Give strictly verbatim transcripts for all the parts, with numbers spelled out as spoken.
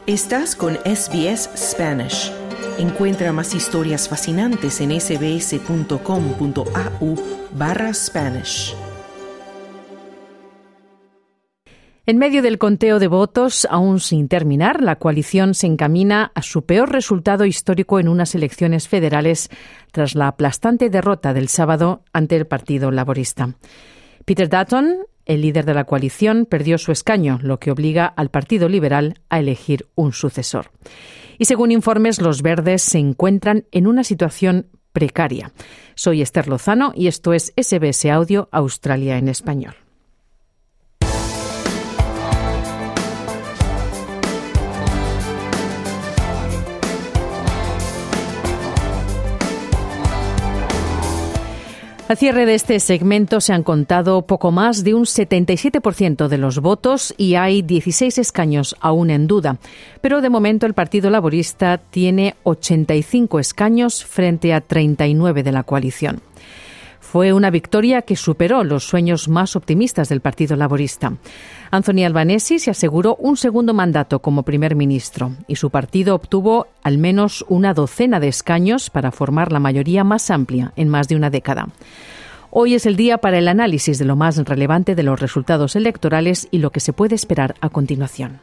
Estás con S B S Spanish. Encuentra más historias fascinantes en sbs.com.au barra Spanish. En medio del conteo de votos, aún sin terminar, la coalición se encamina a su peor resultado histórico en unas elecciones federales tras la aplastante derrota del sábado ante el Partido Laborista. Peter Dutton, el líder de la coalición, perdió su escaño, lo que obliga al Partido Liberal a elegir un sucesor. Y según informes, los verdes se encuentran en una situación precaria. Soy Esther Lozano y esto es S B S Audio Australia en español. Al cierre de este segmento se han contado poco más de un setenta y siete por ciento de los votos y hay dieciséis escaños aún en duda. Pero de momento el Partido Laborista tiene ochenta y cinco escaños frente a treinta y nueve de la coalición. Fue una victoria que superó los sueños más optimistas del Partido Laborista. Anthony Albanese se aseguró un segundo mandato como primer ministro y su partido obtuvo al menos una docena de escaños para formar la mayoría más amplia en más de una década. Hoy es el día para el análisis de lo más relevante de los resultados electorales y lo que se puede esperar a continuación.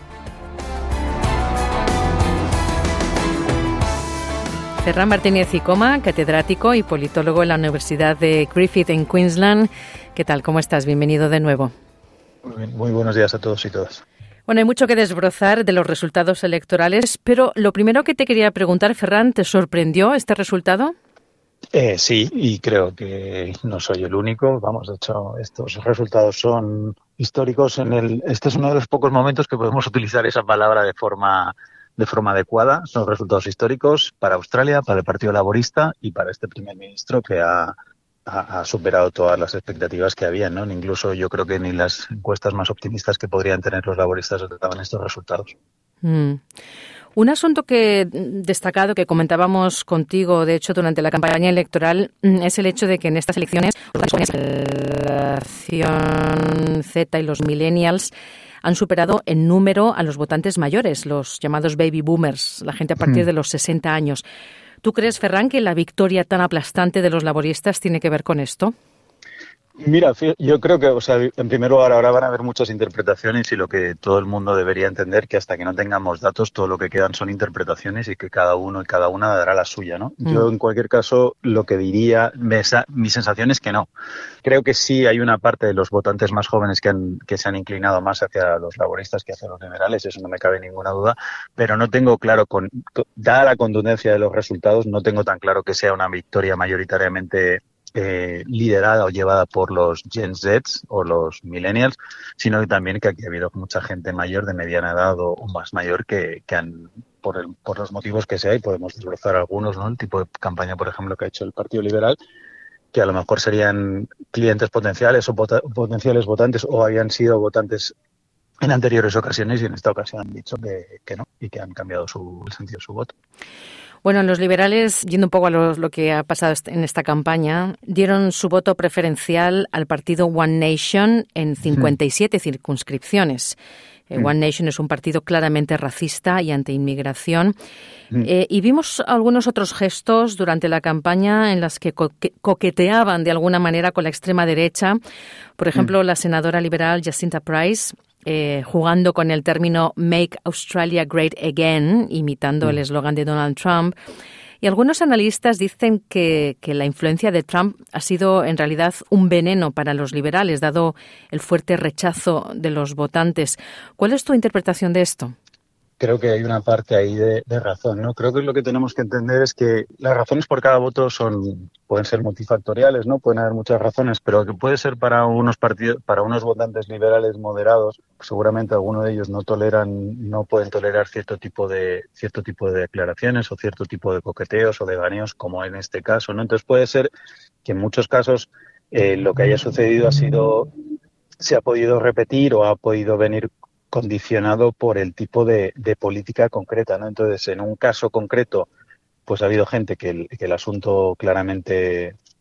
Ferran Martínez y Coma, catedrático y politólogo en la Universidad de Griffith en Queensland. ¿Qué tal? ¿Cómo estás? Bienvenido de nuevo. Muy bien, muy buenos días a todos y todas. Bueno, hay mucho que desbrozar de los resultados electorales, pero lo primero que te quería preguntar, Ferran, ¿te sorprendió este resultado? Eh, sí, y creo que no soy el único. Vamos, de hecho, estos resultados son históricos. En el, este es uno de los pocos momentos que podemos utilizar esa palabra de forma... de forma adecuada. Son resultados históricos para Australia, para el Partido Laborista y para este primer ministro que ha, ha, ha superado todas las expectativas que había, ¿no? Incluso yo creo que ni las encuestas más optimistas que podrían tener los laboristas daban estos resultados. Mm. Un asunto que destacado que comentábamos contigo, de hecho, durante la campaña electoral, es el hecho de que en estas elecciones la generación Z y los millennials han superado en número a los votantes mayores, los llamados baby boomers, la gente a partir de los sesenta años. ¿Tú crees, Ferran, que la victoria tan aplastante de los laboristas tiene que ver con esto? Mira, yo creo que, o sea, en primer lugar, ahora van a haber muchas interpretaciones y lo que todo el mundo debería entender que hasta que no tengamos datos, todo lo que quedan son interpretaciones y que cada uno y cada una dará la suya, ¿no? Mm. Yo, en cualquier caso, lo que diría, mi sensación es que no. Creo que sí hay una parte de los votantes más jóvenes que, han, que se han inclinado más hacia los laboristas que hacia los liberales, eso no me cabe ninguna duda, pero no tengo claro, con, dada la contundencia de los resultados, no tengo tan claro que sea una victoria mayoritariamente Eh, liderada o llevada por los Gen Z o los millennials, sino que también que aquí ha habido mucha gente mayor de mediana edad o, o más mayor que, que han, por, el, por los motivos que sea, y podemos desbrozar algunos, ¿no? El tipo de campaña, por ejemplo, que ha hecho el Partido Liberal, que a lo mejor serían clientes potenciales o pot- potenciales votantes o habían sido votantes en anteriores ocasiones y en esta ocasión han dicho que, que no y que han cambiado su, el sentido de su voto. Bueno, los liberales, yendo un poco a lo, lo que ha pasado en esta campaña, dieron su voto preferencial al partido One Nation en cincuenta y siete mm. circunscripciones. Eh, mm. One Nation es un partido claramente racista y anti-inmigración. Mm. Eh, y vimos algunos otros gestos durante la campaña en las que co- coqueteaban de alguna manera con la extrema derecha. Por ejemplo, mm. la senadora liberal Jacinta Price, Eh, jugando con el término Make Australia Great Again, imitando mm. el eslogan de Donald Trump. Y algunos analistas dicen que, que la influencia de Trump ha sido en realidad un veneno para los liberales, dado el fuerte rechazo de los votantes. ¿Cuál es tu interpretación de esto? Creo que hay una parte ahí de, de razón, ¿no? Creo que lo que tenemos que entender es que las razones por cada voto son pueden ser multifactoriales, ¿no? Pueden haber muchas razones, pero que puede ser para unos partidos, para unos votantes liberales moderados, pues seguramente algunos de ellos no toleran, no pueden tolerar cierto tipo de cierto tipo de declaraciones o cierto tipo de coqueteos o de ganeos, como en este caso, ¿no? Entonces puede ser que en muchos casos eh, lo que haya sucedido ha sido se ha podido repetir o ha podido venir condicionado por el tipo de, de política concreta, ¿no? Entonces, en un caso concreto, pues ha habido gente que el, que el asunto claramente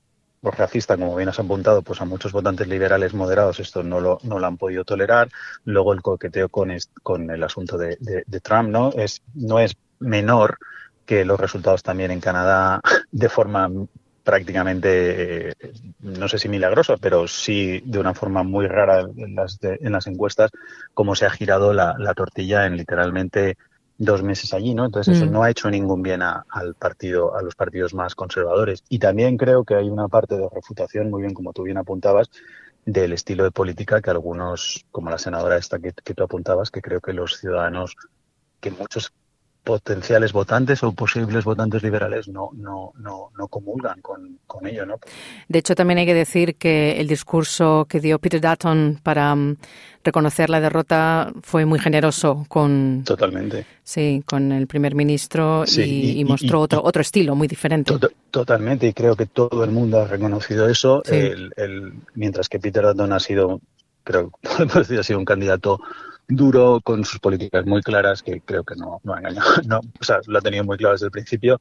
racista, como bien has apuntado, pues a muchos votantes liberales moderados esto no lo, no lo han podido tolerar. Luego el coqueteo con, est, con el asunto de, de, de Trump, ¿no? Es, no es menor que los resultados también en Canadá de forma prácticamente, eh, no sé si milagrosa, pero sí de una forma muy rara en las, de, en las encuestas, cómo se ha girado la, la tortilla en literalmente dos meses allí, ¿no? Entonces eso mm. no ha hecho ningún bien a, al partido, a los partidos más conservadores. Y también creo que hay una parte de refutación, muy bien como tú bien apuntabas, del estilo de política que algunos, como la senadora esta que, que tú apuntabas, que creo que los ciudadanos, que muchos potenciales votantes o posibles votantes liberales no no no no comulgan con, con ello, ¿no? De hecho, también hay que decir que el discurso que dio Peter Dutton para um, reconocer la derrota fue muy generoso con totalmente sí con el primer ministro sí, y, y, y mostró y, otro y, otro estilo muy diferente. To- totalmente, y creo que todo el mundo ha reconocido eso. Sí. El, el, mientras que Peter Dutton ha sido, creo, podemos decir, ha sido un candidato duro, con sus políticas muy claras, que creo que no, no ha engañado, no, o sea, lo ha tenido muy claro desde el principio.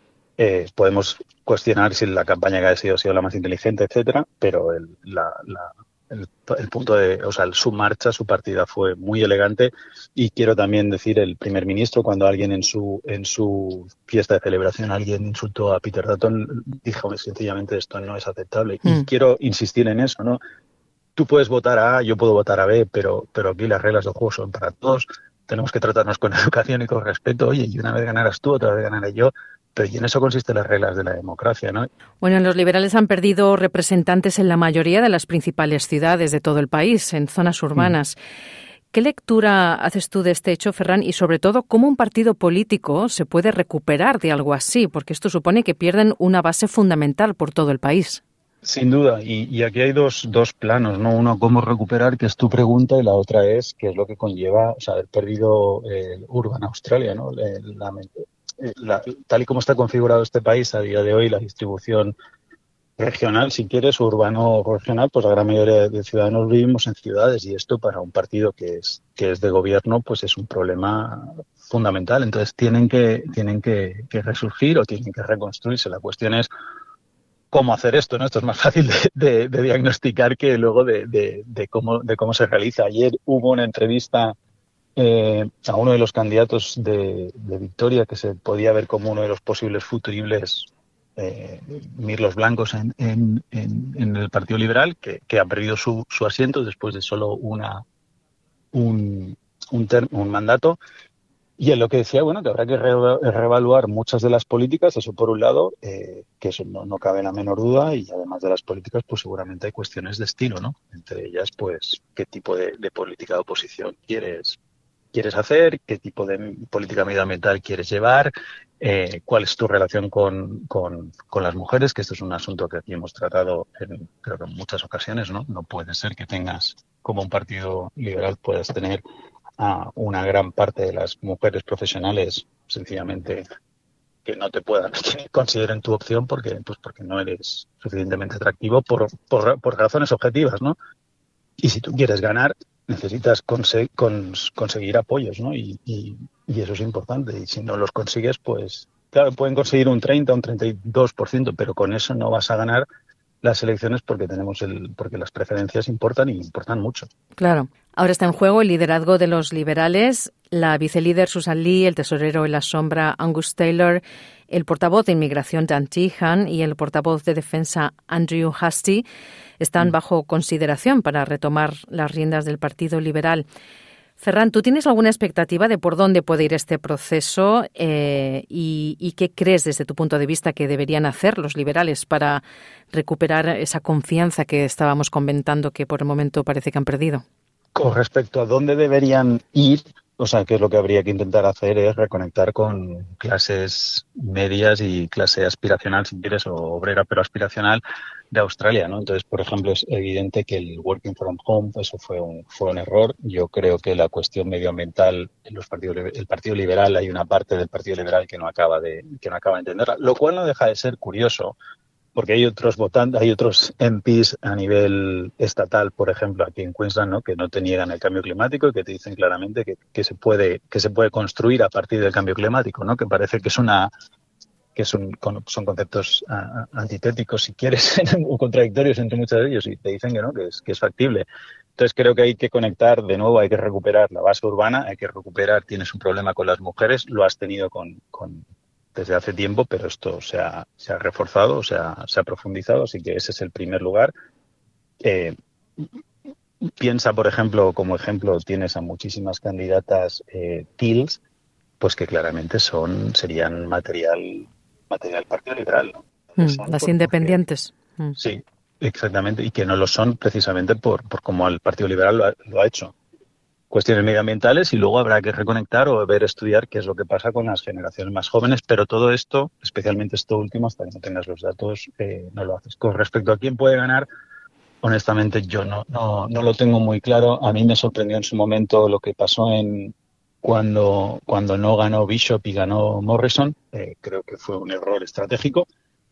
Eh, podemos cuestionar si la campaña que ha sido, ha sido la más inteligente, etcétera, pero el, la, la, el, el punto de, o sea, su marcha, su partida fue muy elegante. Y quiero también decir, el primer ministro, cuando alguien en su en su fiesta de celebración, alguien insultó a Peter Dutton, dijo sencillamente esto no es aceptable. Mm. Y quiero insistir en eso, ¿no? Tú puedes votar a A, yo puedo votar a B, pero, pero aquí las reglas del juego son para todos. Tenemos que tratarnos con educación y con respeto. Oye, y una vez ganarás tú, otra vez ganaré yo. Pero y en eso consisten las reglas de la democracia, ¿no? Bueno, los liberales han perdido representantes en la mayoría de las principales ciudades de todo el país, en zonas urbanas. Mm. ¿Qué lectura haces tú de este hecho, Ferran? Y sobre todo, ¿cómo un partido político se puede recuperar de algo así? Porque esto supone que pierden una base fundamental por todo el país. Sin duda, y, y aquí hay dos, dos planos, ¿no? Uno, cómo recuperar, que es tu pregunta, y la otra es qué es lo que conlleva, o sea, haber perdido eh, Urban Australia, ¿no? La, la, la, tal y como está configurado este país a día de hoy, la distribución regional, si quieres, urbano o regional, pues la gran mayoría de ciudadanos vivimos en ciudades, y esto para un partido que es que es de gobierno, pues es un problema fundamental. Entonces tienen que tienen que, que resurgir o tienen que reconstruirse. La cuestión es cómo hacer esto, ¿no? Esto es más fácil de, de, de diagnosticar que luego de, de, de cómo de cómo se realiza. Ayer hubo una entrevista eh, a uno de los candidatos de, de Victoria, que se podía ver como uno de los posibles futuribles eh, mirlos blancos en, en, en, en el Partido Liberal, que, que ha perdido su, su asiento después de solo una un, un, ter, un mandato. Y en lo que decía, bueno, que habrá que re- reevaluar muchas de las políticas, eso por un lado, eh, que eso no, no cabe la menor duda, y además de las políticas, pues seguramente hay cuestiones de estilo, ¿no? Entre ellas, pues, qué tipo de, de política de oposición quieres, quieres hacer, qué tipo de política medioambiental quieres llevar, eh, cuál es tu relación con, con, con las mujeres, que esto es un asunto que aquí hemos tratado en, creo que en muchas ocasiones, ¿no? No puede ser que tengas, como un partido liberal, puedas tener a una gran parte de las mujeres profesionales sencillamente que no te puedan, que consideren tu opción porque pues porque no eres suficientemente atractivo por, por, por razones objetivas, ¿no? Y si tú quieres ganar, necesitas conse- cons- conseguir apoyos, ¿no? Y, y, y eso es importante. Y si no los consigues, pues claro, pueden conseguir un treinta, un treinta y dos por ciento, pero con eso no vas a ganar las elecciones porque tenemos el porque las preferencias importan y importan mucho. Claro. Ahora está en juego el liderazgo de los liberales. La vicelíder Susan Lee, el tesorero en la sombra Angus Taylor, el portavoz de inmigración Dan Tehan y el portavoz de defensa Andrew Hastie están mm. bajo consideración para retomar las riendas del Partido Liberal. Ferran, ¿tú tienes alguna expectativa de por dónde puede ir este proceso eh, y, y qué crees desde tu punto de vista que deberían hacer los liberales para recuperar esa confianza que estábamos comentando que por el momento parece que han perdido? Con respecto a dónde deberían ir, o sea, que es lo que habría que intentar hacer es reconectar con clases medias y clase aspiracional, si quieres, o obrera pero aspiracional de Australia, ¿no? Entonces, por ejemplo, es evidente que el working from home, eso fue un fue un error. Yo creo que la cuestión medioambiental, en los partidos, el Partido Liberal, hay una parte del Partido Liberal que no acaba de que no acaba de entenderla, lo cual no deja de ser curioso. Porque hay otros votantes, hay otros M Ps a nivel estatal, por ejemplo, aquí en Queensland, ¿no? Que no te niegan el cambio climático y que te dicen claramente que, que se puede que se puede construir a partir del cambio climático, ¿no? Que parece que es una que son, son conceptos uh, antitéticos, si quieres, o contradictorios entre muchos de ellos, y te dicen que no, que es, que es factible. Entonces creo que hay que conectar de nuevo, hay que recuperar la base urbana, hay que recuperar, tienes un problema con las mujeres, lo has tenido con, con desde hace tiempo, pero esto se ha, se ha reforzado, se ha, se ha profundizado, así que ese es el primer lugar. Eh, piensa, por ejemplo, como ejemplo, tienes a muchísimas candidatas eh, Teals, pues que claramente son serían material material Partido Liberal, ¿no? Mm, las por, independientes. Porque, mm. Sí, exactamente, y que no lo son precisamente por, por cómo el Partido Liberal lo ha, lo ha hecho. Cuestiones medioambientales, y luego habrá que reconectar o ver, estudiar qué es lo que pasa con las generaciones más jóvenes, pero todo esto, especialmente esto último, hasta que no tengas los datos, eh, no lo haces. Con respecto a quién puede ganar, honestamente yo no, no, no lo tengo muy claro. A mí me sorprendió en su momento lo que pasó en cuando, cuando no ganó Bishop y ganó Morrison. Eh, creo que fue un error estratégico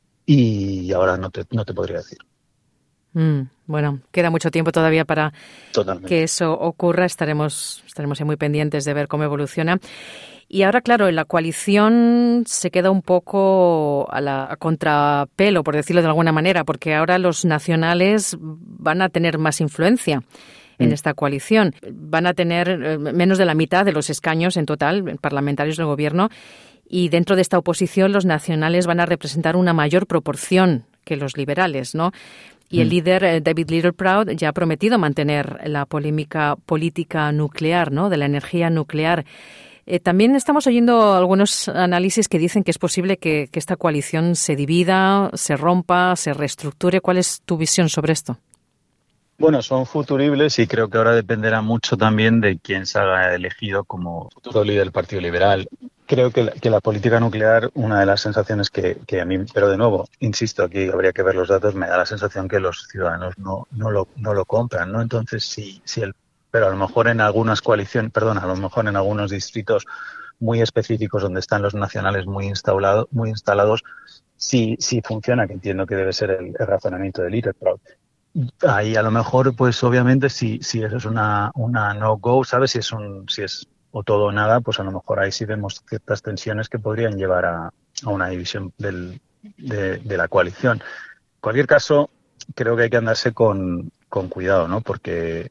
y ahora no te, no te podría decir. Mm, bueno, queda mucho tiempo todavía para Totalmente. que eso ocurra. Estaremos, estaremos muy pendientes de ver cómo evoluciona. Y ahora, claro, la coalición se queda un poco a, la, a contrapelo, por decirlo de alguna manera, porque ahora los nacionales van a tener más influencia en mm. esta coalición. Van a tener menos de la mitad de los escaños en total, parlamentarios del gobierno, y dentro de esta oposición los nacionales van a representar una mayor proporción que los liberales, ¿no? Y el líder, eh, David Littleproud, ya ha prometido mantener la polémica política nuclear, ¿no?, de la energía nuclear. Eh, también estamos oyendo algunos análisis que dicen que es posible que, que esta coalición se divida, se rompa, se reestructure. ¿Cuál es tu visión sobre esto? Bueno, son futuribles y creo que ahora dependerá mucho también de quién se haga elegido como futuro líder del Partido Liberal. Creo que la, que la política nuclear, una de las sensaciones que, que a mí, pero de nuevo, insisto, aquí habría que ver los datos, me da la sensación que los ciudadanos no, no, lo, no lo compran, ¿no? Entonces, si, si el, pero a lo mejor en algunas coaliciones, perdón, a lo mejor en algunos distritos muy específicos donde están los nacionales muy instalados, muy instalados, sí, sí funciona, que entiendo que debe ser el, el razonamiento del Littleproud. Ahí a lo mejor, pues obviamente, si, si eso es una, una no-go, ¿sabes? Si es un, si es o todo o nada, pues a lo mejor ahí sí vemos ciertas tensiones que podrían llevar a, a una división del, de, de la coalición. En cualquier caso, creo que hay que andarse con, con cuidado, ¿no? Porque,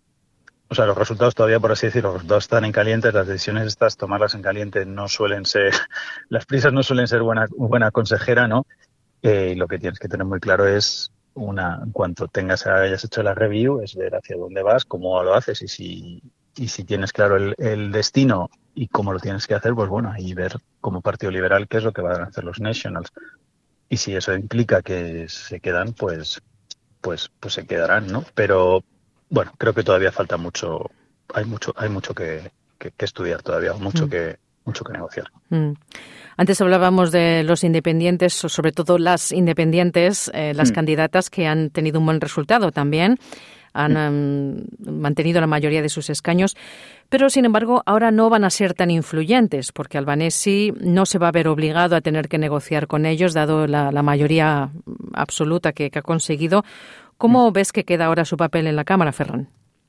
o sea, los resultados todavía, por así decirlo, los resultados están en caliente, las decisiones estas, tomarlas en caliente no suelen ser, las prisas no suelen ser buena, buena consejera, ¿no? Eh, y lo que tienes que tener muy claro es, una, en cuanto tengas, hayas hecho la review, es ver hacia dónde vas, cómo lo haces y si, y si tienes claro el, el destino y cómo lo tienes que hacer, pues bueno, ahí ver como Partido Liberal qué es lo que van a hacer los Nationals. Y si eso implica que se quedan, pues, pues, pues se quedarán, ¿no? Pero bueno, creo que todavía falta mucho, hay mucho, hay mucho que, que, que estudiar todavía, mucho mm. que, mucho que negociar. Mm. Antes hablábamos de los independientes, sobre todo las independientes, eh, las mm. candidatas que han tenido un buen resultado también, han um, mantenido la mayoría de sus escaños, pero sin embargo ahora no van a ser tan influyentes porque Albanese no se va a ver obligado a tener que negociar con ellos, dado la, la mayoría absoluta que, que ha conseguido. ¿Cómo mm. ves que queda ahora su papel en la Cámara, Ferran?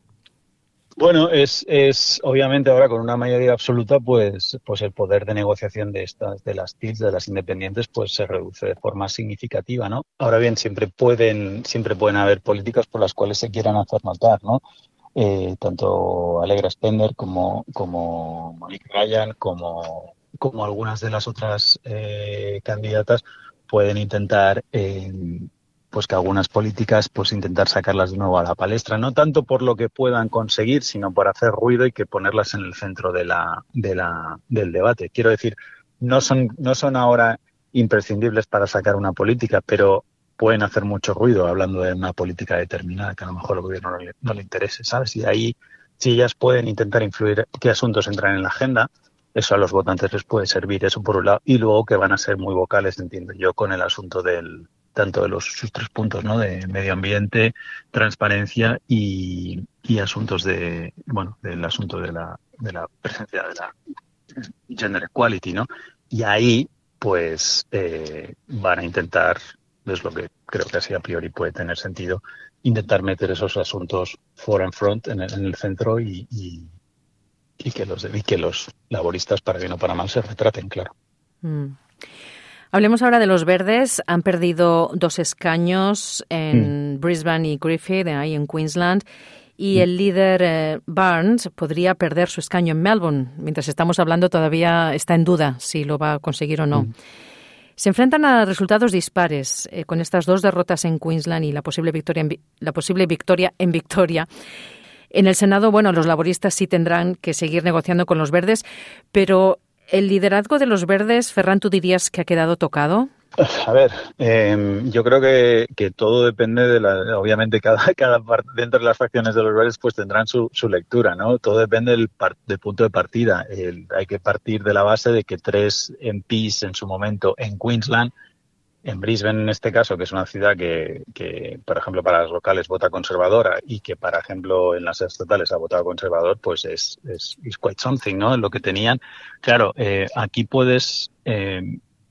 Bueno, es, es obviamente ahora con una mayoría absoluta, pues, pues el poder de negociación de estas, de las T I Ls, de las independientes, pues se reduce de forma significativa, ¿no? Ahora bien, siempre pueden, siempre pueden haber políticas por las cuales se quieran hacer notar, ¿no? Eh, tanto Allegra Spender como, como Monique Ryan, como, como algunas de las otras eh, candidatas pueden intentar eh, pues que algunas políticas, pues intentar sacarlas de nuevo a la palestra, no tanto por lo que puedan conseguir, sino por hacer ruido y que ponerlas en el centro de la, de la, del debate. Quiero decir, no son, no son ahora imprescindibles para sacar una política, pero pueden hacer mucho ruido hablando de una política determinada que a lo mejor al gobierno no le, no le interese, ¿sabes? Y ahí, si ellas pueden intentar influir qué asuntos entran en la agenda, eso a los votantes les puede servir, eso por un lado, y luego que van a ser muy vocales, entiendo yo, con el asunto del tanto de los sus tres puntos, ¿no? De medio ambiente, transparencia y, y asuntos de, bueno, del asunto de la, de la presencia de la gender equality, ¿no? Y ahí, pues, eh, van a intentar, es lo que creo que así a priori puede tener sentido, intentar meter esos asuntos for and front en el, en el centro y, y, y que los y que los laboristas, para bien o para mal, se retraten, claro. Mm. Hablemos ahora de los verdes. Han perdido dos escaños en mm. Brisbane y Griffith, ahí en Queensland. Y el líder eh, Barnes podría perder su escaño en Melbourne. Mientras estamos hablando todavía está en duda si lo va a conseguir o no. Mm. Se enfrentan a resultados dispares eh, con estas dos derrotas en Queensland y la posible victoria en, la posible victoria en Victoria. En el Senado, bueno, los laboristas sí tendrán que seguir negociando con los verdes, pero ¿el liderazgo de los verdes, Ferran, tú dirías que ha quedado tocado? A ver, eh, yo creo que, que todo depende de la, obviamente cada, cada parte dentro de las facciones de los verdes pues tendrán su, su lectura, ¿no? Todo depende del, par, del punto de partida. El, hay que partir de la base de que tres M Ps en su momento en Queensland, en Brisbane en este caso, que es una ciudad que, que, por ejemplo, para las locales vota conservadora y que, por ejemplo, en las estatales ha votado conservador, pues es, es, es quite something, ¿no? Lo que tenían. Claro, eh, aquí puedes... Eh,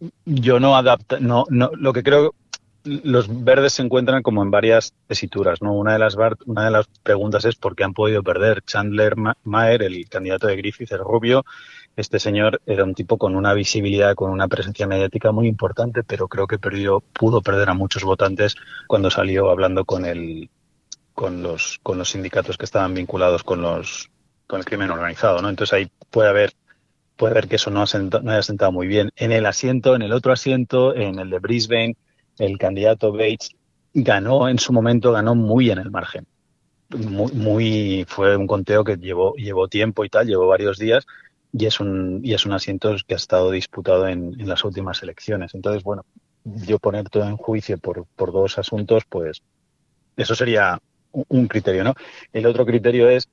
Yo no adapto, no, no, lo que creo, los verdes se encuentran como en varias tesituras, ¿no? Una de las una de las preguntas es por qué han podido perder. Chandler Maher, el candidato de Griffith, el rubio, este señor era un tipo con una visibilidad, con una presencia mediática muy importante, pero creo que perdió, pudo perder a muchos votantes cuando salió hablando con el, con los, con los sindicatos que estaban vinculados con los, con el crimen organizado, ¿no? Entonces ahí puede haber puede ver que eso no, ha sentado, no haya sentado muy bien. En el asiento, en el otro asiento, en el de Brisbane, el candidato Bates ganó en su momento, ganó muy en el margen. Muy, muy fue un conteo que llevó, llevó tiempo y tal, llevó varios días y es un, y es un asiento que ha estado disputado en, en las últimas elecciones. Entonces, bueno, yo poner todo en juicio por, por dos asuntos, pues eso sería un criterio, ¿no? El otro criterio es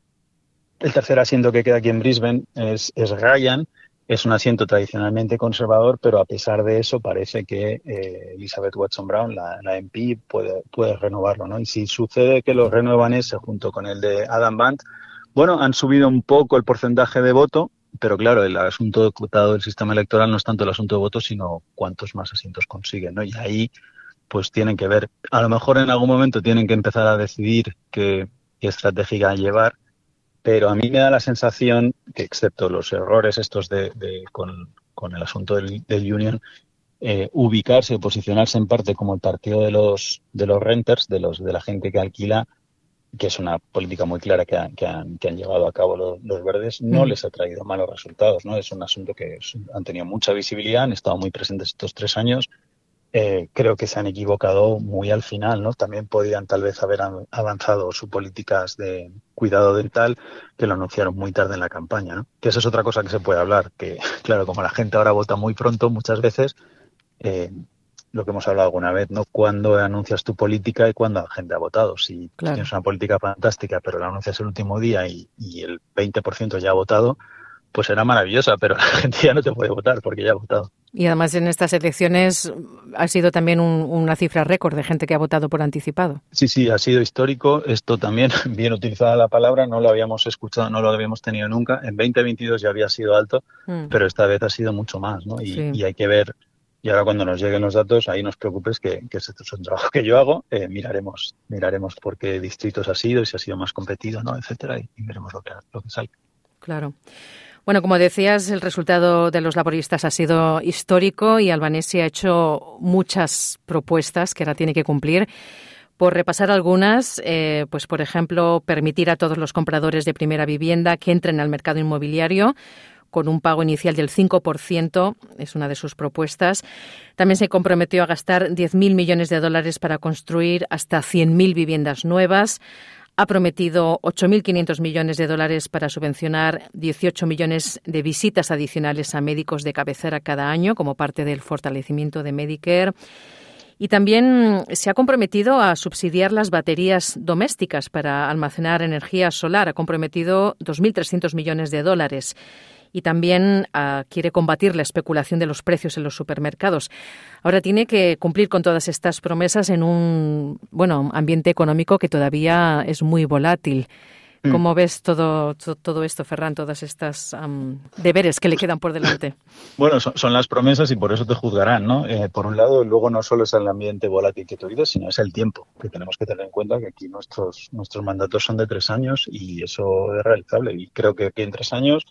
el tercer asiento que queda aquí en Brisbane es, es Ryan. Es un asiento tradicionalmente conservador, pero a pesar de eso parece que eh, Elizabeth Watson-Brown, la, la M P, puede, puede renovarlo, ¿no? Y si sucede que lo renuevan ese junto con el de Adam Bandt, bueno, han subido un poco el porcentaje de voto, pero claro, el asunto dotado del sistema electoral no es tanto el asunto de voto, sino cuántos más asientos consiguen, ¿no? Y ahí pues tienen que ver, a lo mejor en algún momento tienen que empezar a decidir qué, qué estrategia llevar. Pero a mí me da la sensación que, excepto los errores estos de, de con, con el asunto del, del Union, eh, ubicarse o posicionarse en parte como el partido de los de los renters, de los de la gente que alquila, que es una política muy clara que, ha, que, han, que han llevado a cabo los, los verdes, no mm. les ha traído malos resultados, ¿no? Es un asunto que es, han tenido mucha visibilidad, han estado muy presentes estos tres años. Eh, creo que se han equivocado muy al final, ¿no? También podrían tal vez haber avanzado sus políticas de cuidado dental, que lo anunciaron muy tarde en la campaña, ¿no? Que esa es otra cosa que se puede hablar, que claro, como la gente ahora vota muy pronto, muchas veces, eh, lo que hemos hablado alguna vez, ¿no? Cuándo anuncias tu política y cuándo la gente ha votado. Si claro. tienes una política fantástica, pero la anuncias el último día y, y el veinte por ciento ya ha votado, pues será maravillosa, pero la gente ya no te puede votar porque ya ha votado. Y además en estas elecciones ha sido también un, una cifra récord de gente que ha votado por anticipado. Sí, sí, ha sido histórico. Esto también, bien utilizada la palabra, no lo habíamos escuchado, no lo habíamos tenido nunca. En veinte veintidós ya había sido alto, mm. pero esta vez ha sido mucho más, ¿no? Y, sí. y hay que ver, y ahora cuando nos lleguen los datos, ahí no os preocupes que, que este es un trabajo que yo hago, eh, miraremos miraremos por qué distritos ha sido y si ha sido más competido, ¿no? Etcétera, y, y veremos lo que, lo que sale. Claro. Bueno, como decías, el resultado de los laboristas ha sido histórico y Albanese ha hecho muchas propuestas que ahora tiene que cumplir. Por repasar algunas, eh, pues por ejemplo, permitir a todos los compradores de primera vivienda que entren al mercado inmobiliario con un pago inicial del cinco por ciento, es una de sus propuestas. También se comprometió a gastar diez mil millones de dólares para construir hasta cien mil viviendas nuevas. Ha prometido ocho mil quinientos millones de dólares para subvencionar dieciocho millones de visitas adicionales a médicos de cabecera cada año como parte del fortalecimiento de Medicare. Y también se ha comprometido a subsidiar las baterías domésticas para almacenar energía solar. Ha comprometido dos mil trescientos millones de dólares. Y también uh, quiere combatir la especulación de los precios en los supermercados. Ahora tiene que cumplir con todas estas promesas en un bueno ambiente económico que todavía es muy volátil. Mm. ¿Cómo ves todo, todo, todo esto, Ferran, todas estas um, deberes que le quedan por delante? Bueno, son, son las promesas y por eso te juzgarán, ¿no? Eh, por un lado, luego no solo es el ambiente volátil que tú dices, sino es el tiempo, que tenemos que tener en cuenta que aquí nuestros, nuestros mandatos son de tres años y eso es realizable. Y creo que aquí en tres años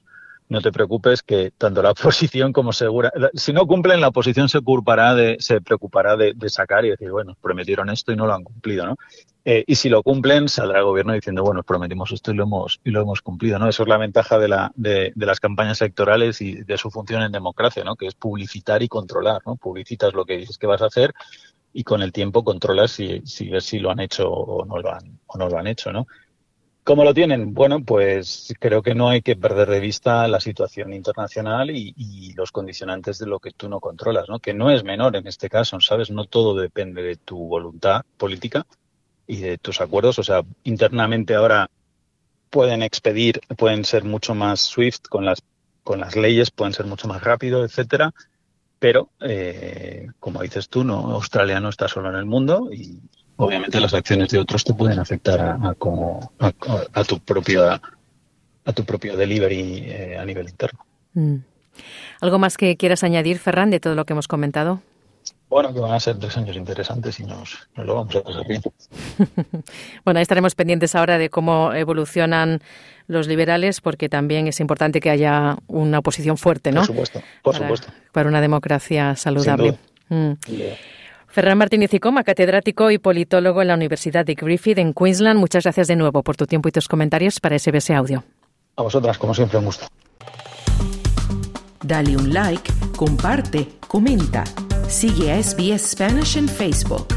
no te preocupes que tanto la oposición como segura, si no cumplen, la oposición se ocupará de, se preocupará de, de sacar y decir, bueno, prometieron esto y no lo han cumplido, ¿no? Eh, y si lo cumplen, saldrá el gobierno diciendo, bueno, prometimos esto y lo hemos y lo hemos cumplido, ¿no? Eso es la ventaja de la de, de las campañas electorales y de su función en democracia, ¿no? Que es publicitar y controlar, ¿no? Publicitas lo que dices que vas a hacer y con el tiempo controlas si, si ves si lo han hecho o no lo han o no lo han hecho, ¿no? ¿Cómo lo tienen? Bueno, pues creo que no hay que perder de vista la situación internacional y, y los condicionantes de lo que tú no controlas, ¿no? Que no es menor en este caso, ¿sabes? No todo depende de tu voluntad política y de tus acuerdos. O sea, internamente ahora pueden expedir, pueden ser mucho más swift con las con las leyes, pueden ser mucho más rápido, etcétera. Pero, eh, como dices tú, no, Australia no está solo en el mundo y obviamente las acciones de otros te pueden afectar a, a, como, a, a tu propia a tu propio delivery eh, a nivel interno. Mm. ¿Algo más que quieras añadir, Ferran, de todo lo que hemos comentado? Bueno, que van a ser tres años interesantes y nos, nos lo vamos a pasar bien. Bueno, ahí estaremos pendientes ahora de cómo evolucionan los liberales, porque también es importante que haya una oposición fuerte, ¿no? Por supuesto, por para, supuesto. Para una democracia saludable. Mm. Yeah. Ferran Martínez y Coma, catedrático y politólogo en la Universidad de Griffith en Queensland. Muchas gracias de nuevo por tu tiempo y tus comentarios para S B S Audio. A vosotras, como siempre, un gusto. Dale un like, comparte, comenta. Sigue a S B S Spanish en Facebook.